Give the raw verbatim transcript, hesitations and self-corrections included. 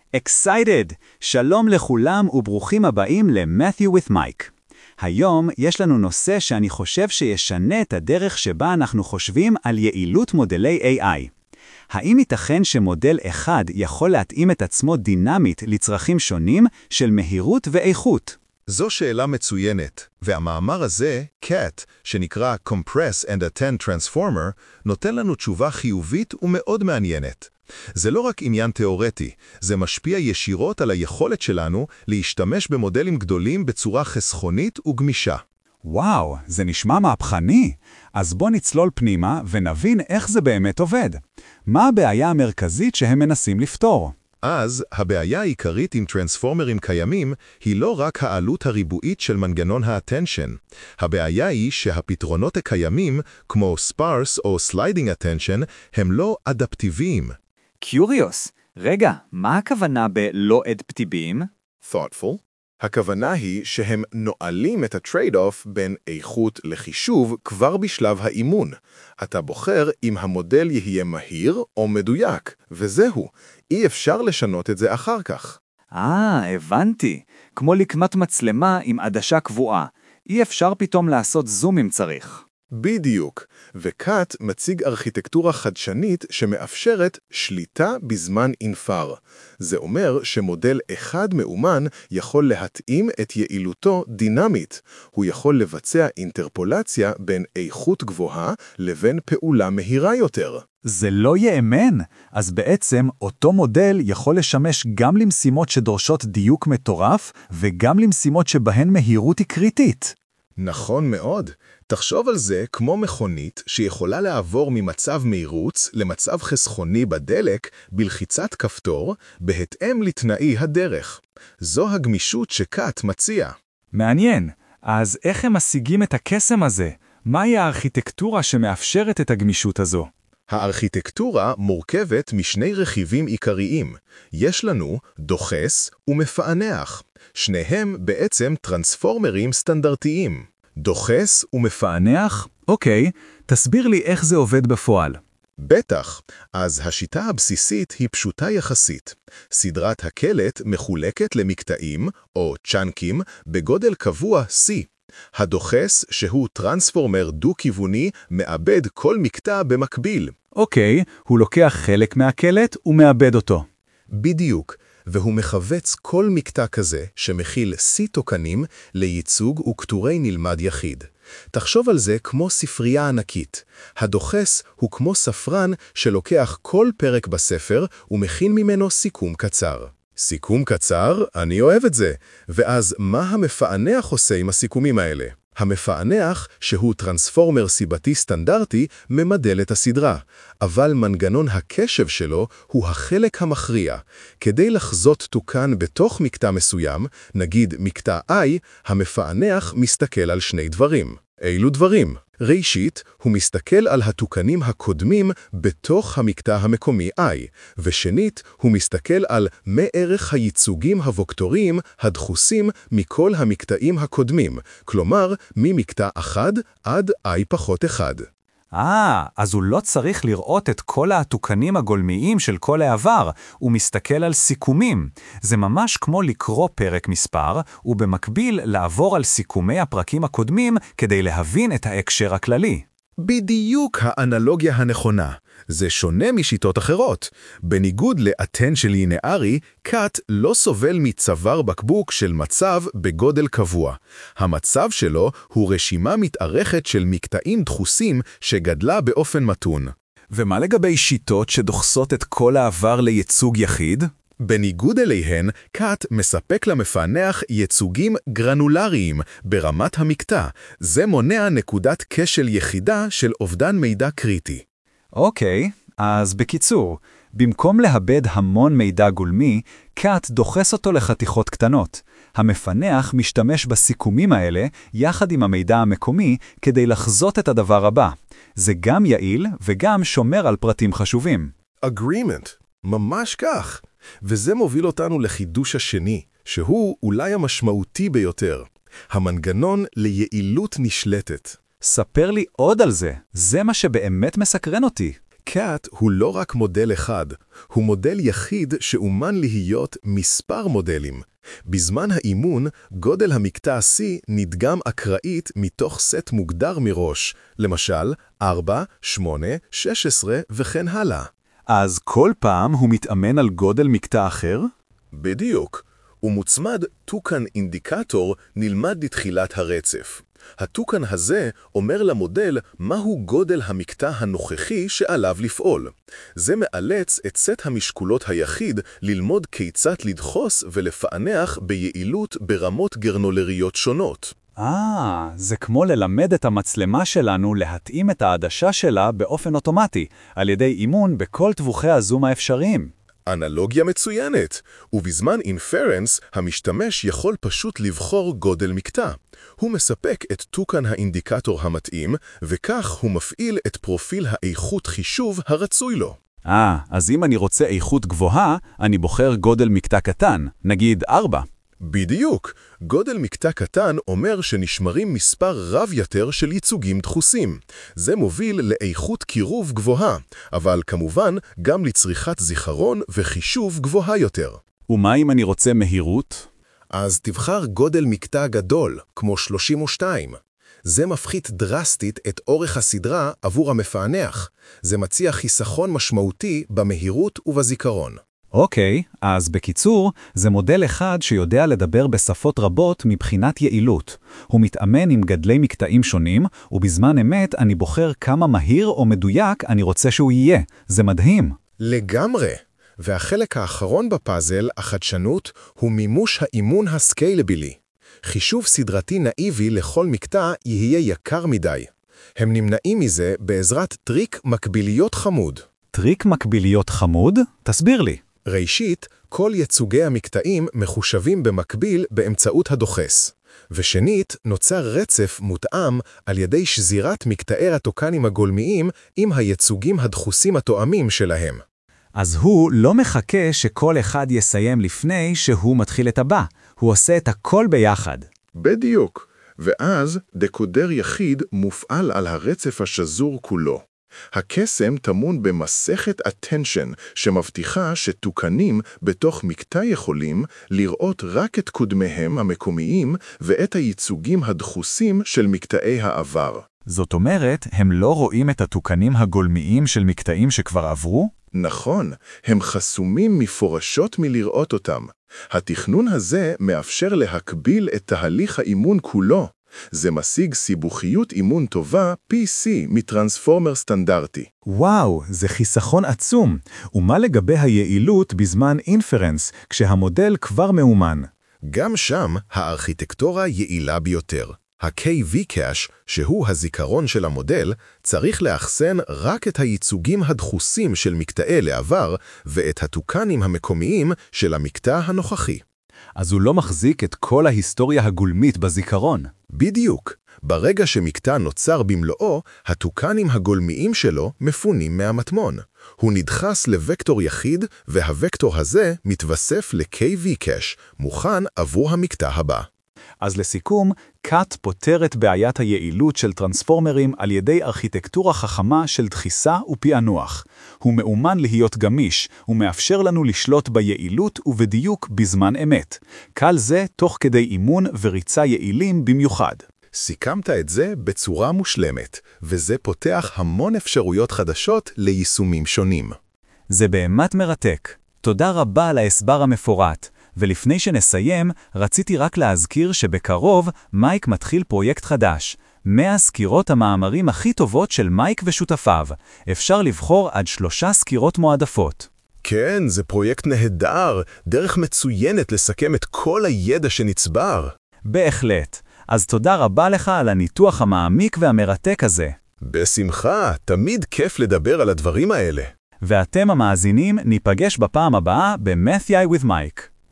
Excited! שלום לכולם וברוכים הבאים ל-Matthew with Mike. היום יש לנו נושא שאני חושב שישנה את הדרך שבה אנחנו חושבים על יעילות מודלי איי איי. האם ייתכן שמודל אחד יכול להתאים את עצמו דינמית לצרכים שונים של מהירות ואיכות? זו שאלה מצוינת, והמאמר הזה, קאט, שנקרא Compress and Attend Transformer, נותן לנו תשובה חיובית ומאוד מעניינת. זה לא רק עניין תיאורטי, זה משפיע ישירות על היכולת שלנו להשתמש במודלים גדולים בצורה חסכונית וגמישה. וואו, זה נשמע מהפכני. אז בוא נצלול פנימה ונבין איך זה באמת עובד. מה הבעיה המרכזית שהם מנסים לפתור? אז הבעיה העיקרית עם טרנספורמרים קיימים היא לא רק העלות הריבועית של מנגנון ה-attention. הבעיה היא שהפתרונות הקיימים, כמו sparse או sliding attention, הם לא אדפטיביים. Curious. רגע, מה הכוונה בלא אדפטיביים? thoughtful. הכוונה היא שהם נועלים את הטרייד-אוף בין איכות לחישוב כבר בשלב האימון. אתה בוחר אם המודל יהיה מהיר או מדויק, וזהו. אי אפשר לשנות את זה אחר כך. אה, הבנתי. כמו לקמת מצלמה עם עדשה קבועה. אי אפשר פתאום לעשות זום אם צריך. בדיוק, וקאט מציג ארכיטקטורה חדשנית שמאפשרת שליטה בזמן אינפר. זה אומר שמודל אחד מאומן יכול להתאים את יעילותו דינמית. הוא יכול לבצע אינטרפולציה בין איכות גבוהה לבין פעולה מהירה יותר. זה לא יאמן. אז בעצם אותו מודל יכול לשמש גם למשימות שדורשות דיוק מטורף וגם למשימות שבהן מהירות היא קריטית. נכון מאוד. תחשוב על זה כמו מכונית שיכולה לעבור ממצב מהירוץ למצב חסכוני בדלק בלחיצת כפתור בהתאם לתנאי הדרך. זו הגמישות שקאט מציע. מעניין. אז איך הם משיגים את הקסם הזה? מהי הארכיטקטורה שמאפשרת את הגמישות הזו? הארכיטקטורה מורכבת משני רכיבים עיקריים. יש לנו דוחס ומפענח. שניהם בעצם טרנספורמרים סטנדרטיים. דוחס ומפענח? אוקיי, תסביר לי איך זה עובד בפועל. בטח, אז השיטה הבסיסית היא פשוטה יחסית. סדרת הקלט מחולקת למקטעים, או צ'אנקים, בגודל קבוע C. הדוחס, שהוא טרנספורמר דו-כיווני, מאבד כל מקטע במקביל. אוקיי, הוא לוקח חלק מהקלט ומאבד אותו. בדיוק, והוא מחווץ כל מקטע כזה שמכיל C תוקנים לייצוג וכתורי נלמד יחיד. תחשוב על זה כמו ספרייה ענקית. הדוחס הוא כמו ספרן שלוקח כל פרק בספר ומכין ממנו סיכום קצר. סיכום קצר? אני אוהב את זה. ואז מה המפענח עושה עם הסיכומים האלה? המפענח, שהוא טרנספורמר סיבתי סטנדרטי, ממדל את הסדרה, אבל מנגנון הקשב שלו הוא החלק המכריע. כדי לחזות תוקן בתוך מקטע מסוים, נגיד מקטע I, המפענח מסתכל על שני דברים. אילו דברים? ראשית, הוא מסתכל על התוקנים הקודמים בתוך המקטע המקומי I, ושנית, הוא מסתכל על מערך הייצוגים הווקטוריים הדחוסים מכל המקטעים הקודמים, כלומר, ממקטע אחד עד I פחות אחד. אה, אז הוא לא צריך לראות את כל התוקנים הגולמיים של כל העבר, הוא מסתכל על סיכומים. זה ממש כמו לקרוא פרק מספר, ובמקביל לעבור על סיכומי הפרקים הקודמים כדי להבין את ההקשר הכללי. בדיוק האנלוגיה הנכונה. זה שונה משיטות אחרות. בניגוד ל-attention לינארי, קאט לא סובל מצוואר בקבוק של מצב בגודל קבוע. המצב שלו הוא רשימה מתארכת של מקטעים דחוסים שגדלה באופן מתון. ומה לגבי שיטות שדוחסות את כל העבר לייצוג יחיד? בניגוד אליהן, קאט מספק למפענח ייצוגים גרנולריים ברמת המקטע. זה מונע נקודת כשל יחידה של אובדן מידע קריטי. אוקיי, אז בקיצור, במקום לאבד המון מידע גולמי, קאט דוחס אותו לחתיכות קטנות. המפענח משתמש בסיכומים האלה יחד עם המידע המקומי כדי לחזות את הדבר הבא. זה גם יעיל וגם שומר על פרטים חשובים. agreement, ממש כך. וזה מוביל אותנו לחידוש השני, שהוא אולי המשמעותי ביותר. המנגנון ליעילות נשלטת. ספר לי עוד על זה. זה מה שבאמת מסקרן אותי. קאט הוא לא רק מודל אחד, הוא מודל יחיד שאומן להיות מספר מודלים. בזמן האימון, גודל המקטע C נדגם אקראית מתוך סט מוגדר מראש, למשל ארבע, שמונה, שש עשרה וכן הלאה. אז כל פעם הוא מתאמן על גודל מקטע אחר? בדיוק. ומוצמד טוקן אינדיקטור נלמד לתחילת הרצף. הטוקן הזה אומר למודל מהו גודל המקטע הנוכחי שעליו לפעול. זה מאלץ את סט המשקולות היחיד ללמוד כיצד לדחוס ולפענח ביעילות ברמות גרנולריות שונות. אה, זה כמו ללמד את המצלמה שלנו להתאים את העדשה שלה באופן אוטומטי, על ידי אימון בכל טווחי הזום האפשריים. אנלוגיה מצוינת, ובזמן אינפרנס המשתמש יכול פשוט לבחור גודל מקטע. הוא מספק את טוקן האינדיקטור המתאים, וכך הוא מפעיל את פרופיל האיכות חישוב הרצוי לו. אה, אז אם אני רוצה איכות גבוהה, אני בוחר גודל מקטע קטן, נגיד ארבע. בדיוק. גודל מקטע קטן אומר שנשמרים מספר רב יותר של ייצוגים דחוסים. זה מוביל לאיכות קירוב גבוהה, אבל כמובן גם לצריכת זיכרון וחישוב גבוהה יותר. ומה אם אני רוצה מהירות? אז תבחר גודל מקטע גדול, כמו שלושים ושתיים. זה מפחית דרסטית את אורך הסדרה עבור המפענח. זה מציע חיסכון משמעותי במהירות ובזיכרון. אוקיי, אז בקיצור, זה מודל אחד שיודע לדבר בשפות רבות מבחינת יעילות. הוא מתאמן עם גדלי מקטעים שונים, ובזמן אמת אני בוחר כמה מהיר או מדויק אני רוצה שהוא יהיה. זה מדהים. לגמרי. והחלק האחרון בפאזל, החדשנות, הוא מימוש האימון הסקיילבילי. חישוב סדרתי נאיבי לכל מקטע יהיה יקר מדי. הם נמנעים מזה בעזרת טריק מקביליות חמוד. טריק מקביליות חמוד? תסביר לי. ראשית, כל ייצוגי המקטעים מחושבים במקביל באמצעות הדוחס. ושנית, נוצר רצף מותאם על ידי שזירת מקטעי הטוקנים הגולמיים עם הייצוגים הדחוסים התואמים שלהם. אז הוא לא מחכה שכל אחד יסיים לפני שהוא מתחיל את הבא. הוא עושה את הכל ביחד. בדיוק. ואז דקודר יחיד מופעל על הרצף השזור כולו. הקסם טמון במסכת attention שמבטיחה שטוקנים בתוך מקטע יכולים לראות רק את קודמיהם המקומיים ואת הייצוגים הדחוסים של מקטעי העבר. זאת אומרת, הם לא רואים את הטוקנים הגולמיים של מקטעים שכבר עברו? נכון, הם חסומים מפורשות מלראות אותם. התכנון הזה מאפשר להקביל את תהליך האימון כולו. זה משיג סיבוכיות אימון טובה פי סי מטרנספורמר סטנדרטי. וואו, זה חיסכון עצום. ומה לגבי היעילות בזמן אינפרנס, כשהמודל כבר מאומן? גם שם הארכיטקטורה יעילה ביותר. ה-קיי וי קאש, שהוא הזיכרון של המודל, צריך לאחסן רק את הייצוגים הדחוסים של מקטעי לעבר ואת הטוקנים המקומיים של המקטע הנוכחי. אז הוא לא מחזיק את כל ההיסטוריה הגולמית בזיכרון. בדיוק. ברגע שמקטע נוצר במלואו, הטוקנים הגולמיים שלו מפונים מהמטמון. הוא נדחס לוקטור יחיד, והוקטור הזה מתווסף ל-קיי וי קאש, מוכן עבור המקטע הבא. אז לסיכום, קאט פותר את בעיית היעילות של טרנספורמרים על ידי ארכיטקטורה חכמה של דחיסה ופענוח. הוא מאומן להיות גמיש, ומאפשר לנו לשלוט ביעילות ובדיוק בזמן אמת. קל זה תוך כדי אימון וריצה יעילים במיוחד. סיכמת את זה בצורה מושלמת, וזה פותח המון אפשרויות חדשות ליישומים שונים. זה באמת מרתק. תודה רבה על ההסבר המפורט. ולפני שנסיים, רציתי רק להזכיר שבקרוב מייק מתחיל פרויקט חדש. מאה סקירות המאמרים הכי טובות של מייק ושותפיו. אפשר לבחור עד שלושה סקירות מועדפות. כן, זה פרויקט נהדר, דרך מצוינת לסכם את כל הידע שנצבר. בהחלט. אז תודה רבה לך על הניתוח המעמיק והמרתק הזה. בשמחה, תמיד כיף לדבר על הדברים האלה. ואתם המאזינים ניפגש בפעם הבאה ב-Math with Mike.